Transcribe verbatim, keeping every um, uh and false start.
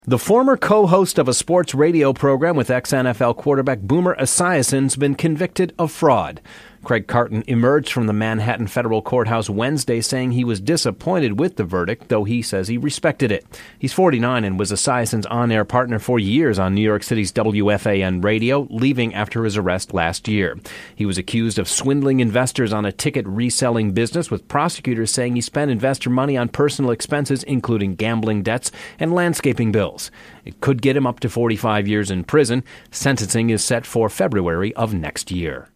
The former co-host of a sports radio program with ex-N F L quarterback Boomer Esiason has been convicted of fraud. Craig Carton emerged from the Manhattan Federal Courthouse Wednesday saying he was disappointed with the verdict, though he says he respected it. He's forty-nine and was Esiason's on-air partner for years on New York City's W F A N radio, leaving after his arrest last year. He was accused of swindling investors on a ticket reselling business, with prosecutors saying he spent investor money on personal expenses, including gambling debts and landscaping bills. It could get him up to forty-five years in prison. Sentencing is set for February of next year.